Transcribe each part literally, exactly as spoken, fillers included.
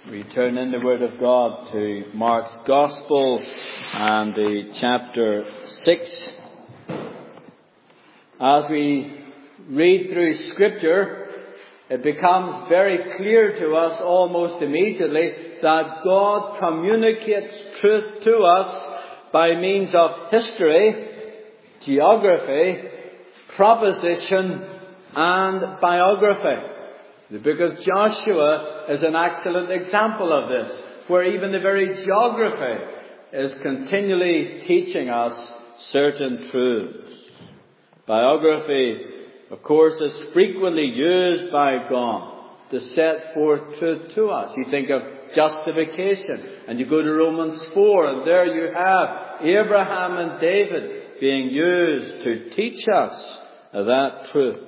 We turn in the Word of God to Mark's Gospel and the chapter six. As we read through Scripture, it becomes very clear to us almost immediately that God communicates truth to us by means of history, geography, proposition, and biography. The book of Joshua is an excellent example of this, where even the very geography is continually teaching us certain truths. Biography, of course, is frequently used by God to set forth truth to us. You think of justification, and you go to Romans four, and there you have Abraham and David being used to teach us that truth.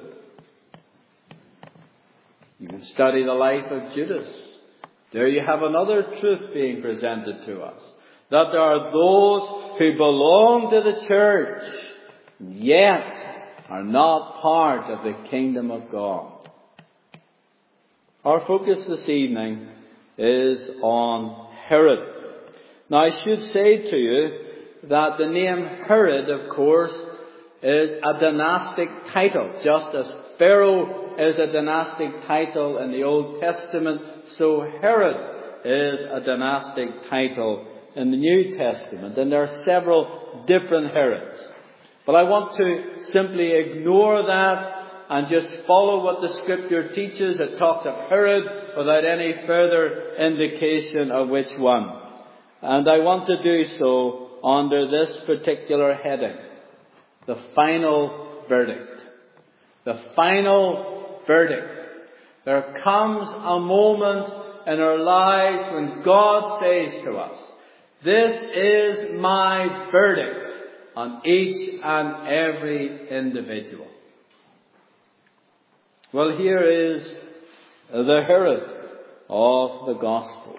You can study the life of Judas. There you have another truth being presented to us. That there are those who belong to the church, yet are not part of the kingdom of God. Our focus this evening is on Herod. Now I should say to you that the name Herod, of course, is a dynastic title, just as Pharaoh is a dynastic title in the Old Testament, so Herod is a dynastic title in the New Testament. And there are several different Herods. But I want to simply ignore that and just follow what the Scripture teaches. It talks of Herod without any further indication of which one. And I want to do so under this particular heading: the final verdict. The final verdict. There comes a moment in our lives when God says to us, "This is my verdict on each and every individual." Well, here is the Herod of the Gospels.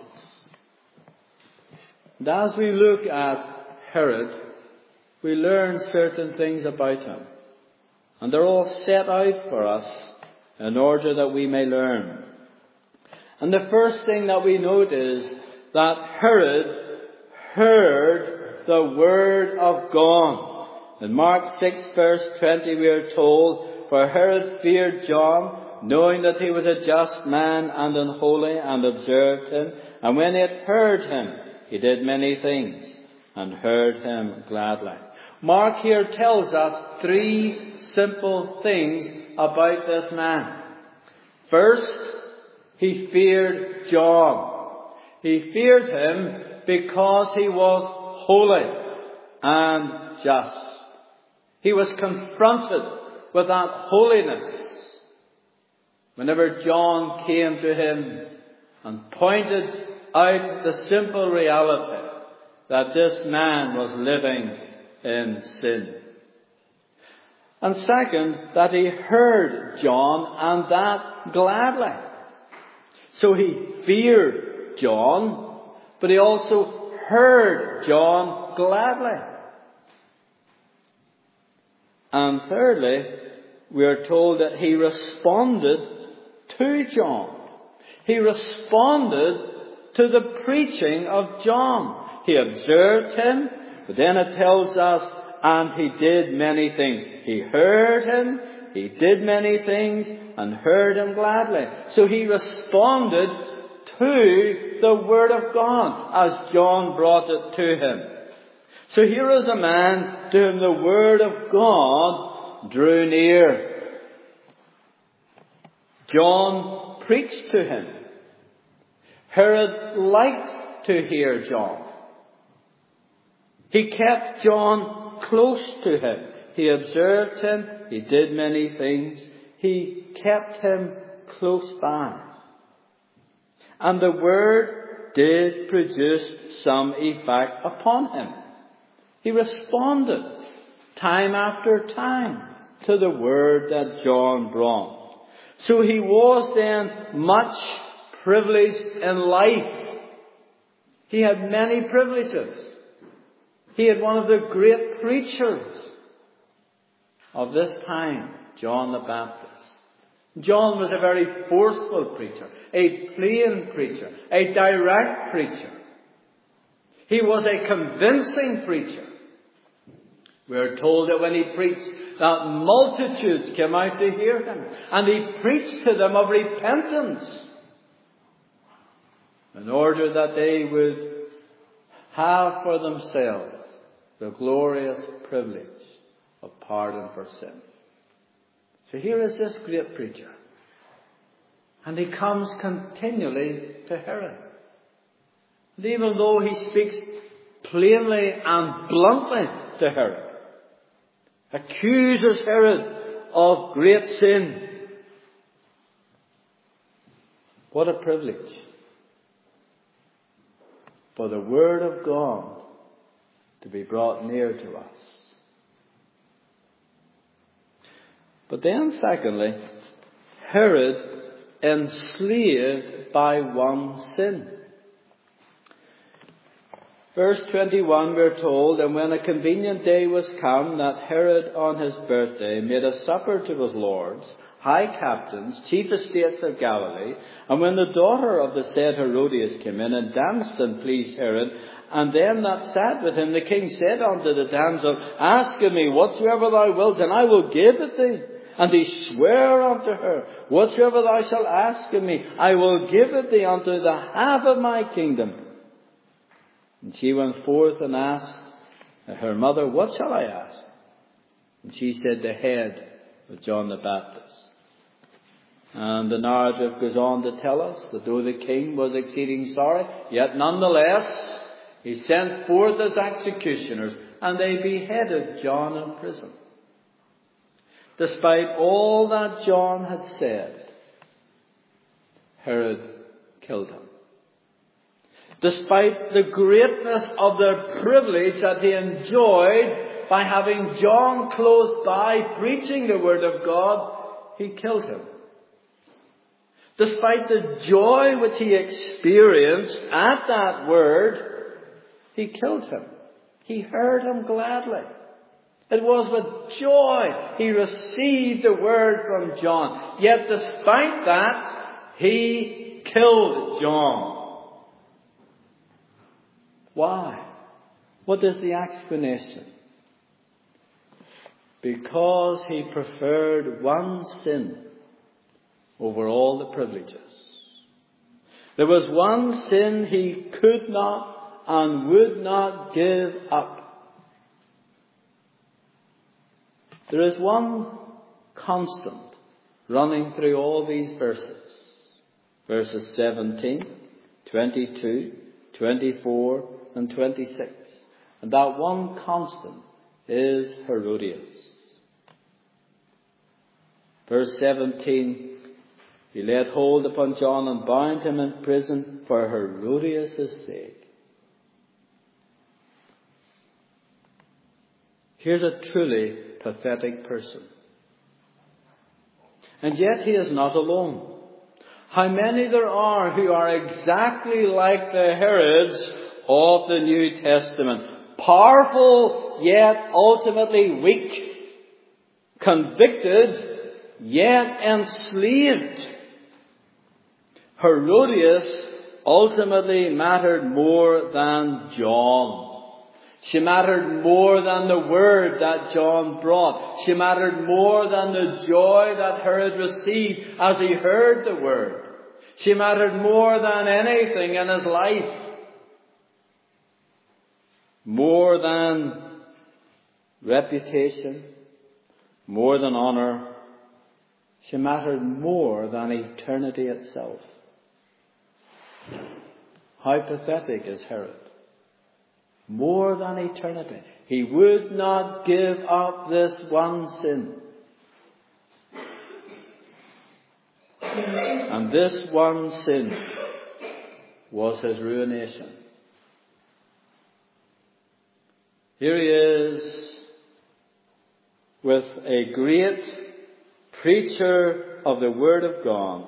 And as we look at Herod, we learn certain things about him. And they're all set out for us in order that we may learn. And the first thing that we note is that Herod heard the word of God. In Mark six verse twenty we are told, "For Herod feared John, knowing that he was a just man and unholy, and observed him. And when he had heard him, he did many things, and heard him gladly." Mark here tells us three simple things about this man. First, he feared John. He feared him because he was holy and just. He was confronted with that holiness whenever John came to him and pointed out the simple reality that this man was living in sin. And second, that he heard John, and that gladly. So he feared John, but he also heard John gladly. And thirdly, we are told that he responded to John. He responded to the preaching of John. He observed him, but then it tells us, and he did many things. He heard him, he did many things, and heard him gladly. So he responded to the Word of God as John brought it to him. So here is a man to whom the Word of God drew near. John preached to him. Herod liked to hear John. He kept John close to him. He observed him. He did many things. He kept him close by. And the word did produce some effect upon him. He responded time after time to the word that John brought. So he was then much privileged in life. He had many privileges. He had one of the great preachers of this time, John the Baptist. John was a very forceful preacher, a plain preacher, a direct preacher. He was a convincing preacher. We are told that when he preached, that multitudes came out to hear him. And he preached to them of repentance, in order that they would have for themselves the glorious privilege of pardon for sin. So here is this great preacher. And he comes continually to Herod. And even though he speaks plainly and bluntly to Herod, accuses Herod of great sin, what a privilege for the Word of God to be brought near to us. But then secondly, Herod enslaved by one sin. Verse twenty-one, we're told, and when a convenient day was come, that Herod on his birthday made a supper to his lords, high captains, chief estates of Galilee. And when the daughter of the said Herodias came in and danced and pleased Herod, and them that sat with him, the king said unto the damsel, Ask of me whatsoever thou wilt, and I will give it thee. And he sware unto her, Whatsoever thou shalt ask of me, I will give it thee unto the half of my kingdom. And she went forth and asked her mother, What shall I ask? And she said, The head of John the Baptist. And the narrative goes on to tell us that though the king was exceeding sorry, yet nonetheless he sent forth his executioners, and they beheaded John in prison. Despite all that John had said, Herod killed him. Despite the greatness of the privilege that he enjoyed by having John close by preaching the Word of God, he killed him. Despite the joy which he experienced at that word, he killed him. He heard him gladly. It was with joy he received the word from John. Yet despite that, he killed John. Why? What is the explanation? Because he preferred one sin over all the privileges. There was one sin he could not and would not give up. There is one constant running through all these verses. Verses seventeen, twenty-two, twenty-four and twenty-six. And that one constant is Herodias. Verse seventeen, he laid hold upon John and bound him in prison for Herodias' sake. Here's a truly pathetic person. And yet he is not alone. How many there are who are exactly like the Herods of the New Testament. Powerful, yet ultimately weak. Convicted, yet enslaved. Herodias ultimately mattered more than John. She mattered more than the word that John brought. She mattered more than the joy that Herod received as he heard the word. She mattered more than anything in his life. More than reputation, more than honor. She mattered more than eternity itself. How pathetic is Herod? More than eternity. He would not give up this one sin. And this one sin was his ruination. Here he is with a great preacher of the Word of God.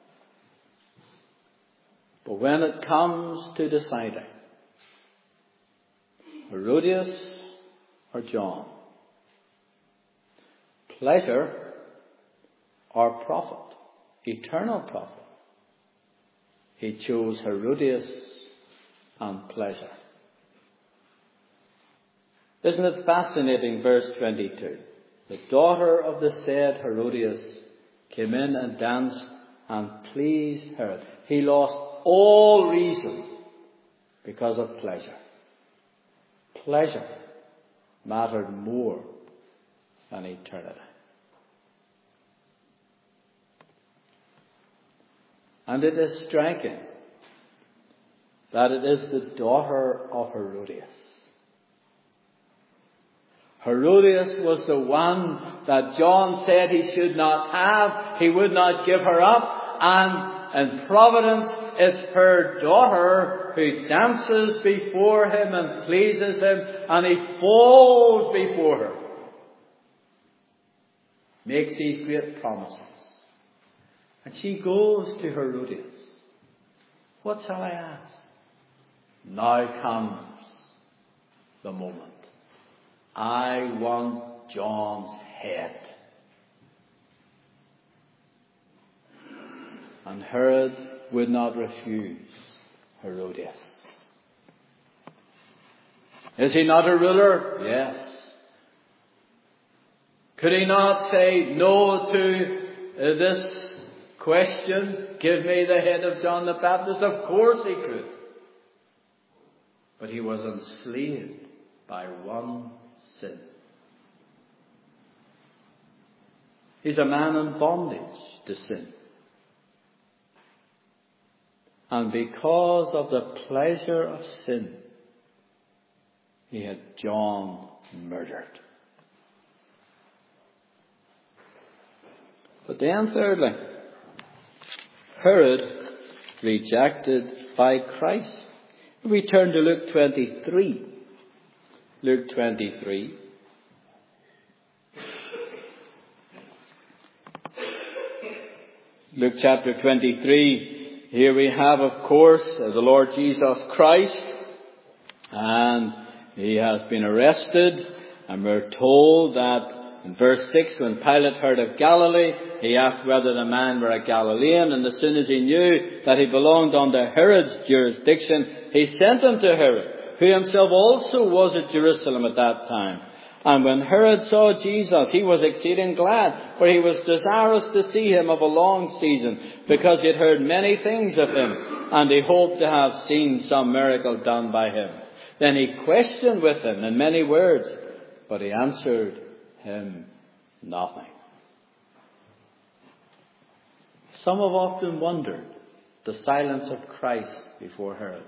But when it comes to deciding, Herodias or John, pleasure or profit, eternal profit. He chose Herodias and pleasure. Isn't it fascinating, verse twenty-two? The daughter of the said Herodias came in and danced and pleased Herod. He lost all reason because of pleasure. Pleasure mattered more than eternity. And it is striking that it is the daughter of Herodias. Herodias was the one that John said he should not have. He would not give her up. And in providence, it's her daughter who dances before him and pleases him. And he falls before her. Makes these great promises. And she goes to Herodias. What shall I ask? Now comes the moment. I want John's head. And Herod would not refuse Herodias. Is he not a ruler? Yes. Could he not say no to uh, this question? Give me the head of John the Baptist. Of course he could. But he was enslaved by one sin. He's a man in bondage to sin. And because of the pleasure of sin, he had John murdered. But then thirdly, Herod rejected by Christ. We turn to Luke twenty-three. Luke twenty-three. Luke chapter twenty-three. Here we have, of course, the Lord Jesus Christ. And he has been arrested. And we're told that in verse six, when Pilate heard of Galilee, he asked whether the man were a Galilean. And as soon as he knew that he belonged under Herod's jurisdiction, he sent him to Herod, who himself also was at Jerusalem at that time. And when Herod saw Jesus, he was exceeding glad, for he was desirous to see him of a long season, because he had heard many things of him, and he hoped to have seen some miracle done by him. Then he questioned with him in many words, but he answered him nothing. Some have often wondered the silence of Christ before Herod.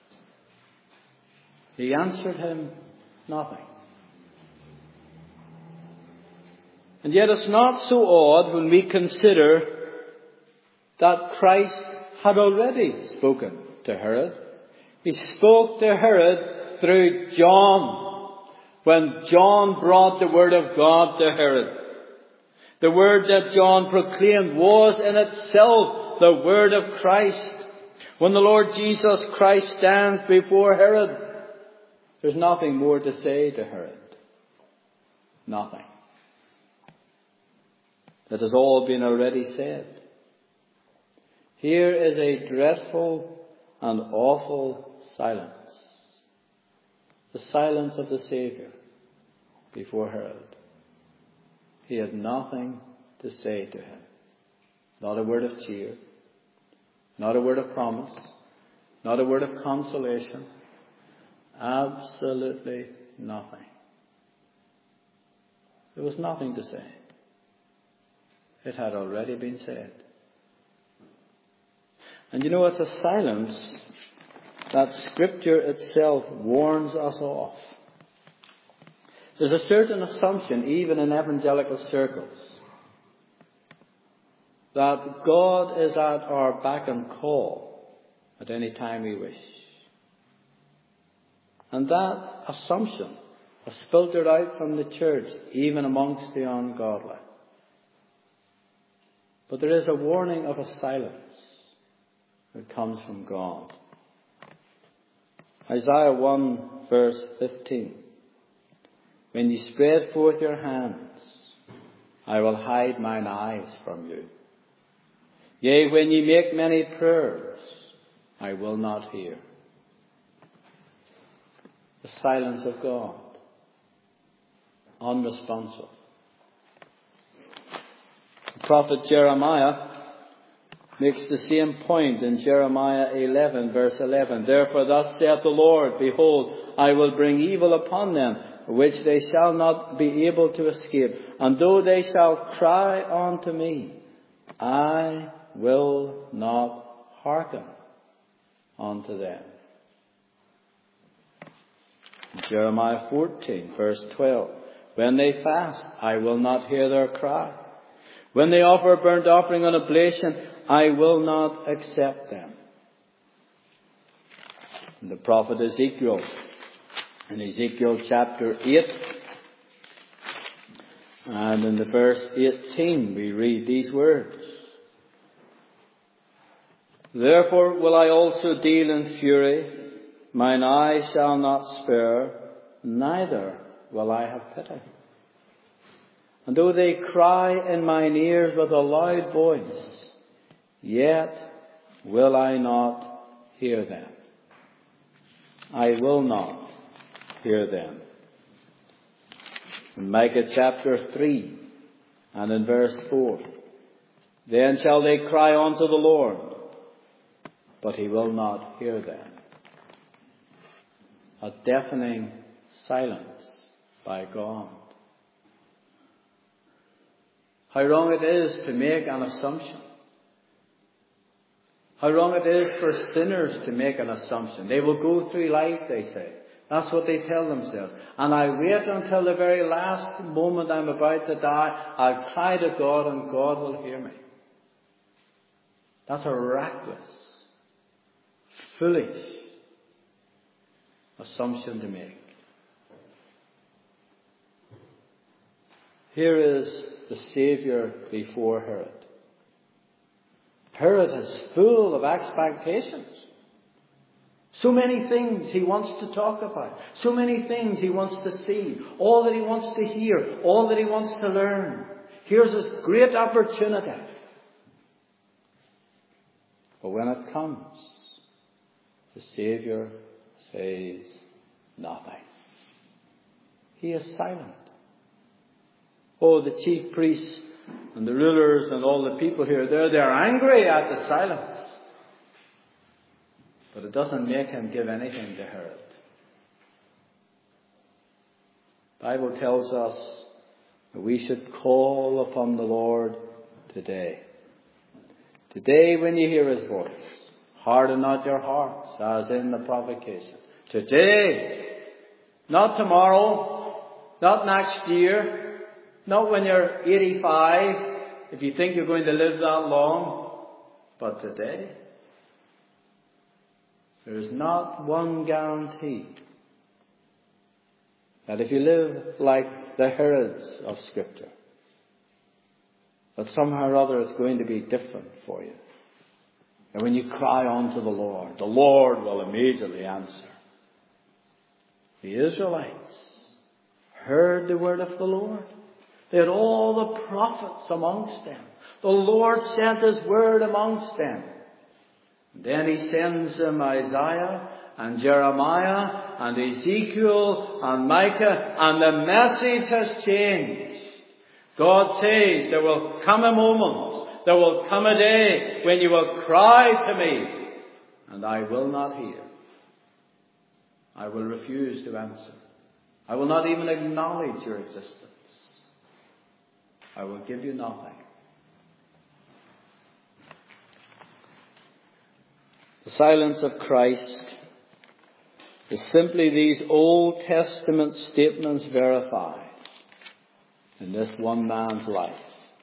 He answered him nothing. And yet it's not so odd when we consider that Christ had already spoken to Herod. He spoke to Herod through John, when John brought the word of God to Herod. The word that John proclaimed was in itself the word of Christ. When the Lord Jesus Christ stands before Herod, there's nothing more to say to Herod. Nothing. It has all been already said. Here is a dreadful and awful silence. The silence of the Saviour before Herod. He had nothing to say to him. Not a word of cheer. Not a word of promise. Not a word of consolation. Absolutely nothing. There was nothing to say. It had already been said. And you know, it's a silence that Scripture itself warns us off. There's a certain assumption, even in evangelical circles, that God is at our beck and call at any time we wish. And that assumption has filtered out from the church, even amongst the ungodly. But there is a warning of a silence that comes from God. Isaiah one verse fifteen. When you spread forth your hands, I will hide mine eyes from you. Yea, when ye make many prayers, I will not hear. The silence of God. Unresponsive. The prophet Jeremiah makes the same point in Jeremiah eleven, verse eleven. Therefore thus saith the Lord, behold, I will bring evil upon them, which they shall not be able to escape. And though they shall cry unto me, I will not hearken unto them. Jeremiah fourteen, verse twelve. When they fast, I will not hear their cry. When they offer a burnt offering on oblation, I will not accept them. And the prophet Ezekiel, in Ezekiel chapter eight, and in the verse eighteen, we read these words. Therefore will I also deal in fury, mine eye shall not spare, neither will I have pity. And though they cry in mine ears with a loud voice, yet will I not hear them. I will not hear them. In Micah chapter three and in verse four, then shall they cry unto the Lord, but he will not hear them. A deafening silence by God. How wrong it is to make an assumption. How wrong it is for sinners to make an assumption. They will go through life, they say. That's what they tell themselves. And I wait until the very last moment I'm about to die. I'll cry to God and God will hear me. That's a reckless, foolish assumption to make. Here is the Saviour before Herod. Herod is full of expectations. So many things he wants to talk about. So many things he wants to see. All that he wants to hear. All that he wants to learn. Here's his great opportunity. But when it comes, the Saviour says nothing. He is silent. Oh, the chief priests and the rulers and all the people here, they're, they're angry at the silence. But it doesn't make him give anything to Herod. The Bible tells us that we should call upon the Lord today. Today when you hear his voice, harden not your hearts, as in the provocation. Today, not tomorrow, not next year, not when you're eighty-five, if you think you're going to live that long, but today. There is not one guarantee that if you live like the Herods of Scripture, that somehow or other it's going to be different for you. And when you cry unto the Lord, the Lord will immediately answer. The Israelites heard the word of the Lord. They had all the prophets amongst them. The Lord sent his word amongst them. Then he sends them Isaiah and Jeremiah and Ezekiel and Micah, and the message has changed. God says there will come a moment, there will come a day when you will cry to me and I will not hear. I will refuse to answer. I will not even acknowledge your existence. I will give you nothing. The silence of Christ is simply these Old Testament statements verified in this one man's life.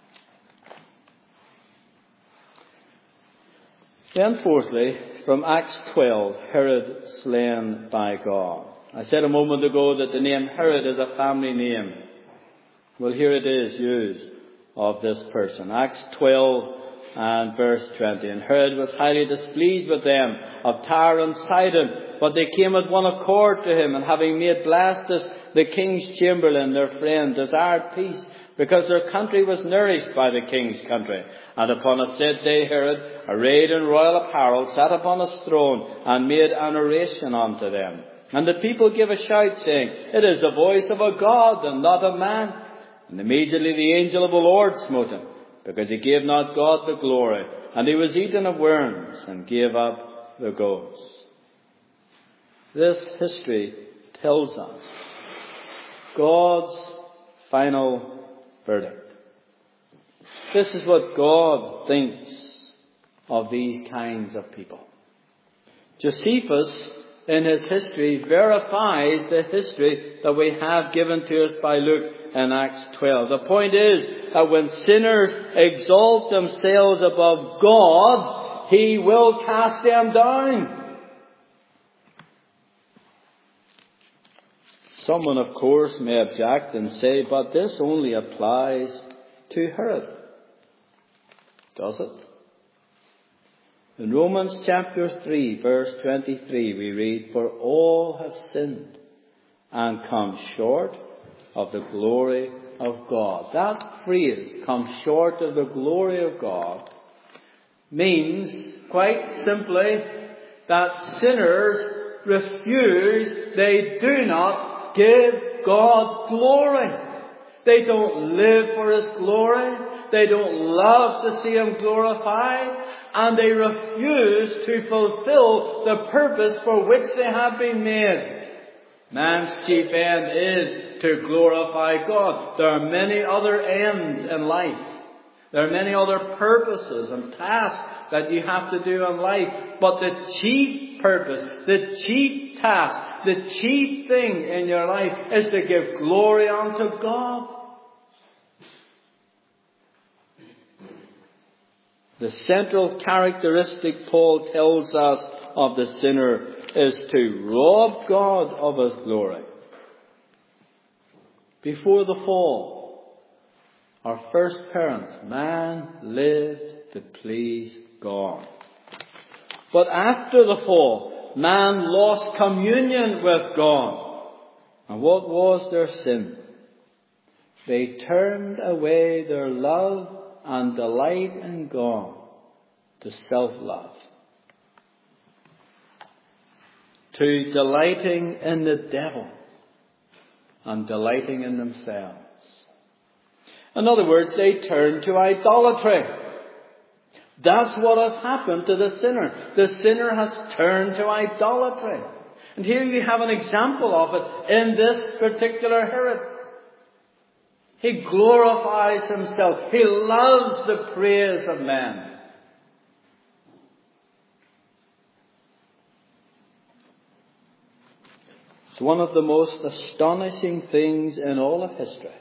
Then fourthly, from Acts twelve, Herod slain by God. I said a moment ago that the name Herod is a family name. Well, here it is used of this person. Acts twelve and verse twenty. And Herod was highly displeased with them of Tyre and Sidon, but they came with one accord to him, and having made Blastus the king's chamberlain their friend, desired peace because their country was nourished by the king's country. And upon a set day Herod, arrayed in royal apparel, sat upon his throne, and made an oration unto them. And the people gave a shout, saying, It is the voice of a God, and not of man. And immediately the angel of the Lord smote him, because he gave not God the glory, and he was eaten of worms, and gave up the ghost. This history tells us God's final verdict. This is what God thinks of these kinds of people. Josephus, in his history, verifies the history that we have given to us by Luke in Acts twelve. The point is that when sinners exalt themselves above God, He will cast them down. Someone, of course, may object and say, but this only applies to Herod. Does it? In Romans chapter three, verse twenty-three, we read, For all have sinned and come short of the glory of God. That phrase, come short of the glory of God, means quite simply that sinners refuse, they do not give God glory. They don't live for His glory. They don't love to see Him glorified. And they refuse to fulfill the purpose for which they have been made. Man's chief end is to glorify God. There are many other ends in life. There are many other purposes and tasks that you have to do in life. But the chief purpose, the chief task, the chief thing in your life is to give glory unto God. The central characteristic Paul tells us of the sinner is to rob God of His glory. Before the fall, our first parents, man lived to please God. But after the fall, man lost communion with God. And what was their sin? They turned away their love and delight in God to self-love, to delighting in the devil and delighting in themselves. In other words, they turned to idolatry. That's what has happened to the sinner. The sinner has turned to idolatry. And here you have an example of it in this particular Herod. He glorifies himself. He loves the praise of men. It's one of the most astonishing things in all of history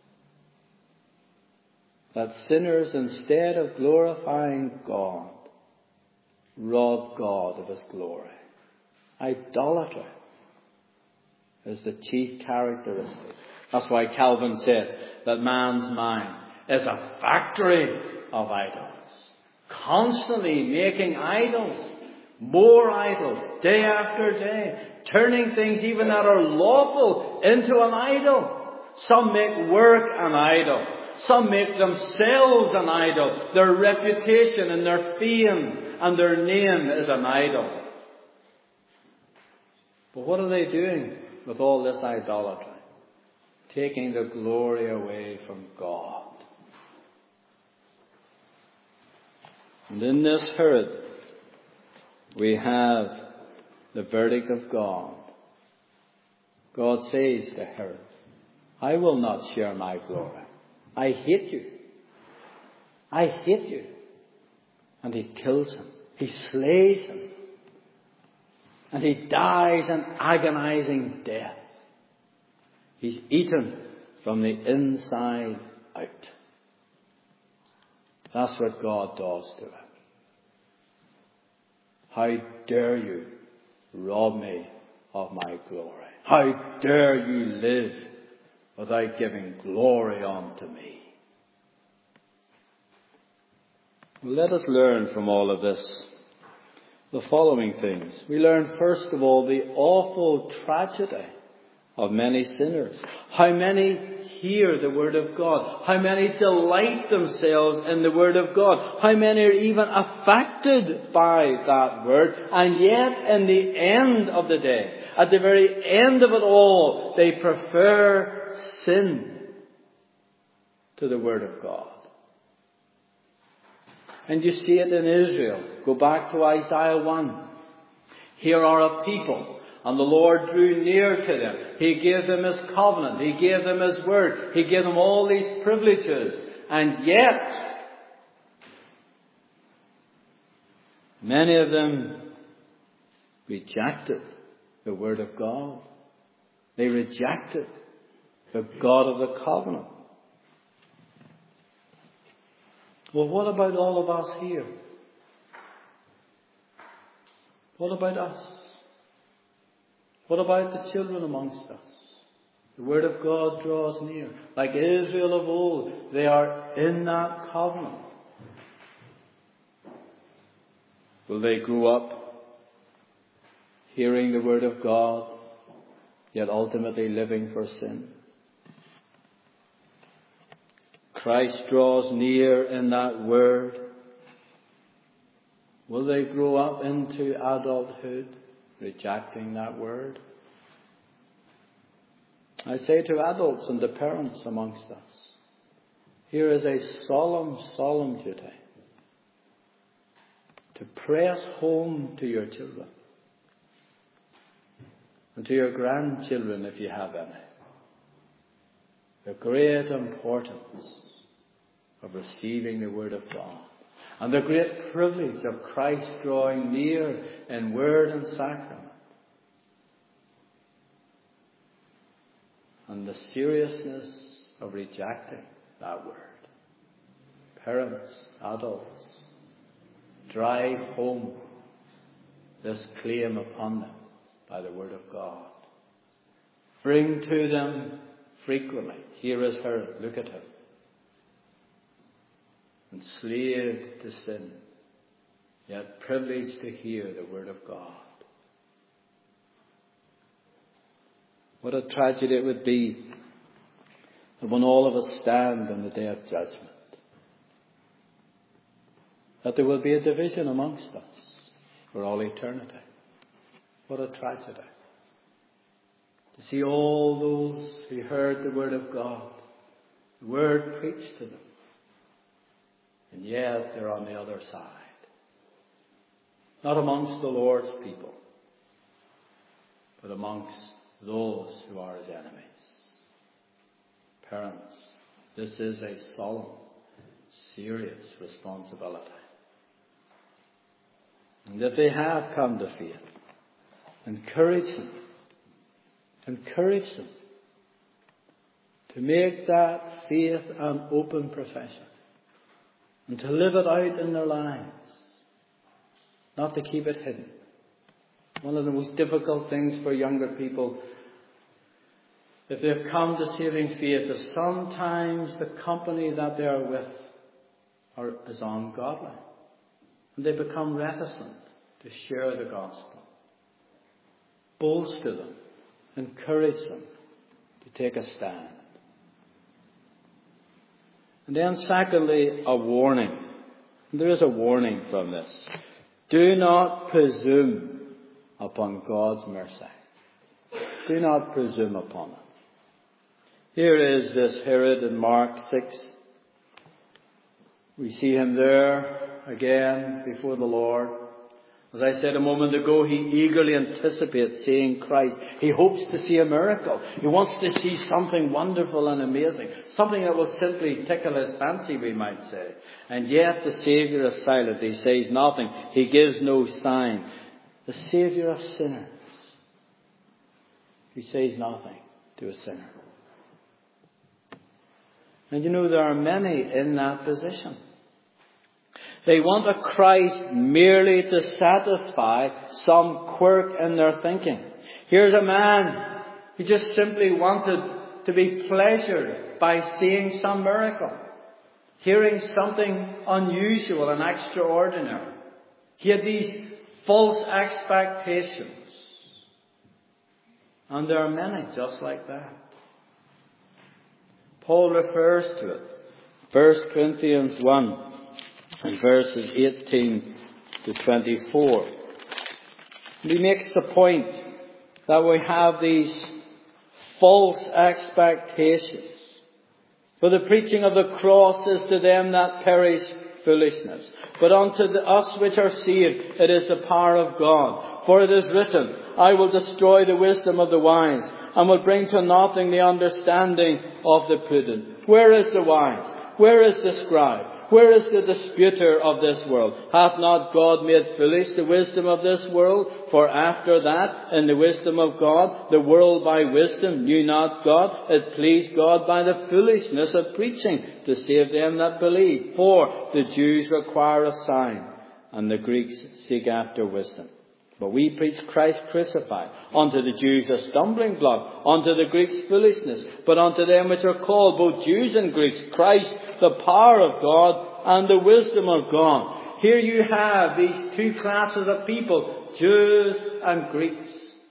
that sinners, instead of glorifying God, rob God of His glory. Idolatry is the chief characteristic. That's why Calvin said that man's mind is a factory of idols. Constantly making idols, more idols, day after day. Turning things even that are lawful into an idol. Some make work an idol. Some make themselves an idol. Their reputation and their fame and their name is an idol. But what are they doing with all this idolatry? Taking the glory away from God. And in this Herod, we have the verdict of God. God says to Herod, I will not share my glory. I hate you. I hate you. And he kills him. He slays him. And he dies an agonizing death. He's eaten from the inside out. That's what God does to him. How dare you rob me of my glory? How dare you live without giving glory unto me? Let us learn from all of this the following things. We learn, first of all, the awful tragedy of many sinners. How many hear the Word of God? How many delight themselves in the Word of God? How many are even affected by that Word? And yet, in the end of the day, at the very end of it all, they prefer sin to the Word of God. And you see it in Israel. Go back to Isaiah one. Here are a people, and the Lord drew near to them. He gave them His covenant. He gave them His word. He gave them all these privileges. And yet, many of them rejected the word of God. They rejected the God of the covenant. Well, what about all of us here? What about us? What about the children amongst us? The Word of God draws near. Like Israel of old, they are in that covenant. Will they grow up hearing the Word of God, yet ultimately living for sin? Christ draws near in that Word. Will they grow up into adulthood rejecting that Word? I say to adults and the parents amongst us, here is a solemn, solemn duty to press home to your children and to your grandchildren if you have any, the great importance of receiving the Word of God. And the great privilege of Christ drawing near in word and sacrament. And the seriousness of rejecting that word. Parents, adults, drive home this claim upon them by the Word of God. Bring to them frequently. Here is Herod, look at him. Enslaved to sin, yet privileged to hear the Word of God. What a tragedy it would be that when all of us stand on the day of judgment, that there will be a division amongst us for all eternity. What a tragedy. To see all those who heard the Word of God, the Word preached to them, and yet they're on the other side. Not amongst the Lord's people, but amongst those who are His enemies. Parents, this is a solemn, serious responsibility. And if they have come to faith, encourage them. Encourage them to make that faith an open profession. And to live it out in their lives. Not to keep it hidden. One of the most difficult things for younger people, if they've come to saving faith, is sometimes the company that they are with are, is ungodly. And they become reticent to share the gospel. Bolster them. Encourage them to take a stand. And then secondly, a warning. There is a warning from this. Do not presume upon God's mercy. Do not presume upon it. Here is this Herod in Mark six. We see him there again before the Lord. As I said a moment ago, he eagerly anticipates seeing Christ. He hopes to see a miracle. He wants to see something wonderful and amazing. Something that will simply tickle his fancy, we might say. And yet the Saviour is silent. He says nothing. He gives no sign. The Saviour of sinners. He says nothing to a sinner. And you know, there are many in that position. They want a Christ merely to satisfy some quirk in their thinking. Here's a man who just simply wanted to be pleasured by seeing some miracle, hearing something unusual and extraordinary. He had these false expectations. And there are many just like that. Paul refers to it. First Corinthians one, and verses eighteen to twenty-four. He makes the point that we have these false expectations. For the preaching of the cross is to them that perish foolishness. But unto the, us which are saved, it is the power of God. For it is written, I will destroy the wisdom of the wise, and will bring to nothing the understanding of the prudent. Where is the wise? Where is the scribe? Where is the disputer of this world? Hath not God made foolish the wisdom of this world? For after that, in the wisdom of God, the world by wisdom knew not God. It pleased God by the foolishness of preaching to save them that believe. For the Jews require a sign, and the Greeks seek after wisdom. But we preach Christ crucified, unto the Jews a stumbling block, unto the Greeks foolishness, but unto them which are called, both Jews and Greeks, Christ the power of God and the wisdom of God. Here you have these two classes of people, Jews and Greeks.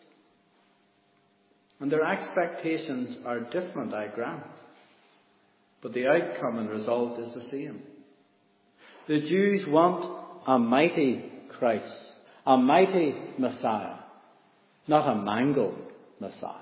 And their expectations are different, I grant. But the outcome and result is the same. The Jews want a mighty Christ. A mighty Messiah, not a mangled Messiah.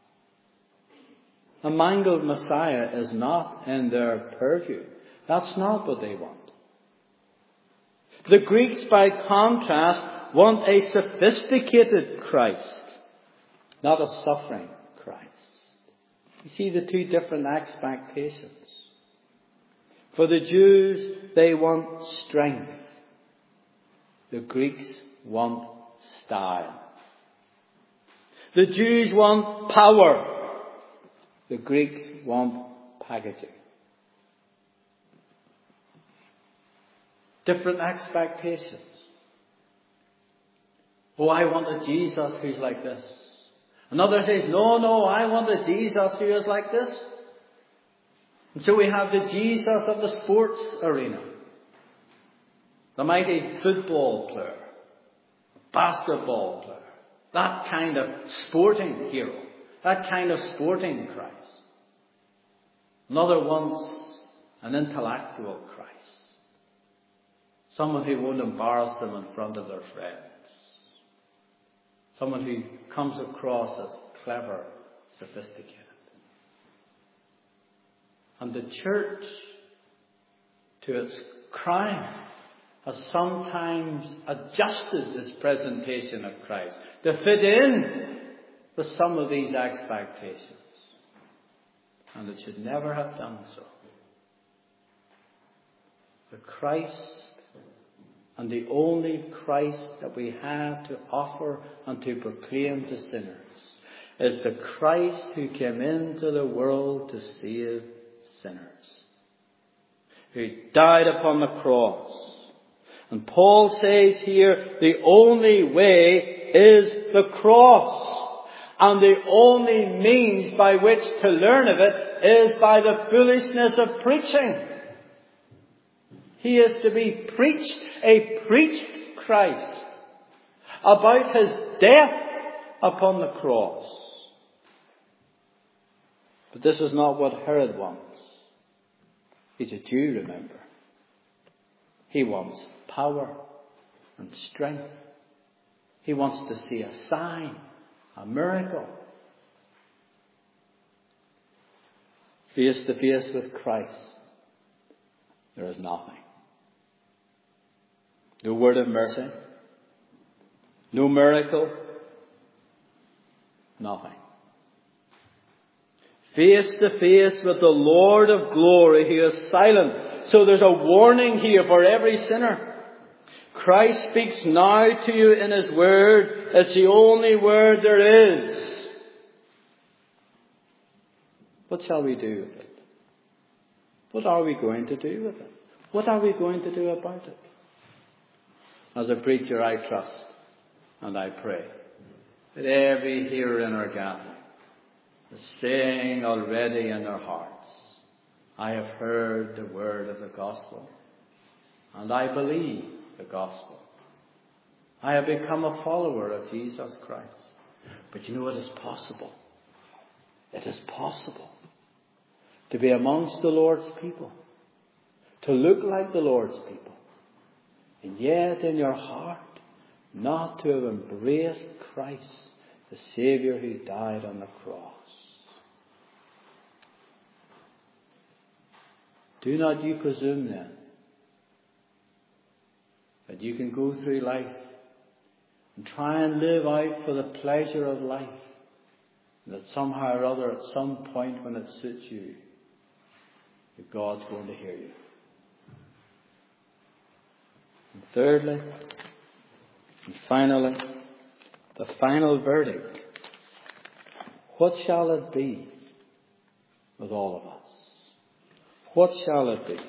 A mangled Messiah is not in their purview. That's not what they want. The Greeks, by contrast, want a sophisticated Christ, not a suffering Christ. You see the two different expectations. For the Jews, they want strength. The Greeks want style. The Jews want power. The Greeks want packaging. Different expectations. Oh, I want a Jesus who's like this. Another says, no, no, I want a Jesus who is like this. And so we have the Jesus of the sports arena. The mighty football player. Basketball player. That kind of sporting hero. That kind of sporting Christ. Another wants an intellectual Christ. Someone who won't embarrass them in front of their friends. Someone who comes across as clever, sophisticated. And the church, to its crime, has sometimes adjusted its presentation of Christ to fit in with some of these expectations. And it should never have done so. The Christ, and the only Christ that we have to offer and to proclaim to sinners, is the Christ who came into the world to save sinners. Who died upon the cross. And Paul says here, the only way is the cross. And the only means by which to learn of it is by the foolishness of preaching. He is to be preached, a preached Christ, about his death upon the cross. But this is not what Herod wants. He's a Jew, remember. He wants power and strength. He wants to see a sign, a miracle. Face to face with Christ, there is nothing. No word of mercy, no miracle, nothing. Face to face with the Lord of glory, He is silent. So there's a warning here for every sinner. Christ speaks now to you in His Word. It's the only Word there is. What shall we do with it? What are we going to do with it? What are we going to do about it? As a preacher, I trust and I pray that every hearer in our gathering is saying already in their hearts, I have heard the word of the gospel and I believe the gospel. I have become a follower of Jesus Christ. But you know, it is possible. It is possible to be amongst the Lord's people, to look like the Lord's people, and yet in your heart not to have embraced Christ, the Saviour who died on the cross. Do not you presume then that you can go through life and try and live out for the pleasure of life, and that somehow or other at some point when it suits you, that God's going to hear you. And thirdly, and finally, the final verdict. What shall it be with all of us? What shall it be?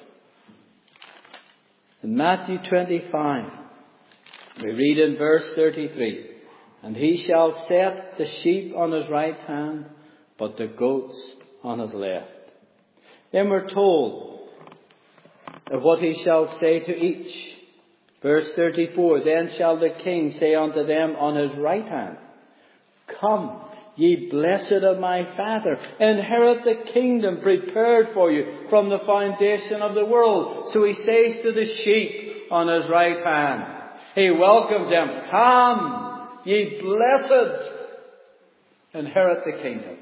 In Matthew twenty-five, we read in verse thirty-three, and he shall set the sheep on his right hand, but the goats on his left. Then we're told of what he shall say to each. Verse thirty-four, then shall the king say unto them on his right hand, Come, ye blessed of my Father, inherit the kingdom prepared for you from the foundation of the world. So he says to the sheep on his right hand, he welcomes them, Come, ye blessed, inherit the kingdom.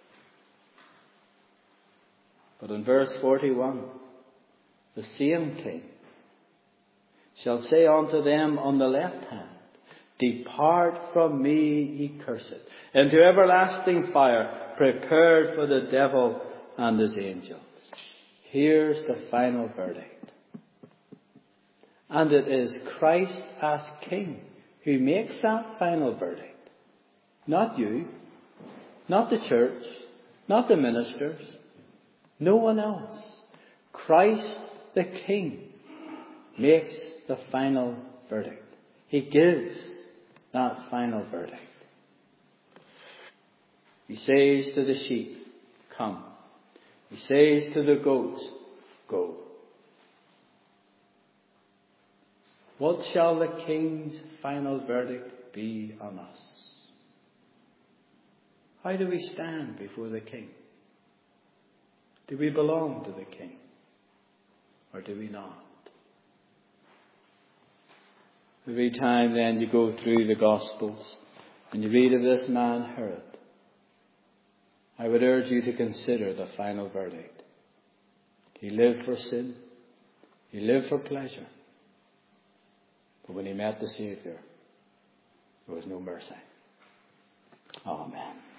But in verse forty-one, the same king shall say unto them on the left hand, Depart from me, ye cursed, into everlasting fire, prepared for the devil and his angels. Here's the final verdict. And it is Christ as King who makes that final verdict. Not you, not the church, not the ministers, no one else. Christ the King makes the final verdict. He gives that final verdict. He says to the sheep, Come. He says to the goats, Go. What shall the King's final verdict be on us? How do we stand before the King? Do we belong to the King? Or do we not? Every time then you go through the Gospels and you read of this man Herod, I would urge you to consider the final verdict. He lived for sin. He lived for pleasure. But when he met the Saviour, there was no mercy. Amen.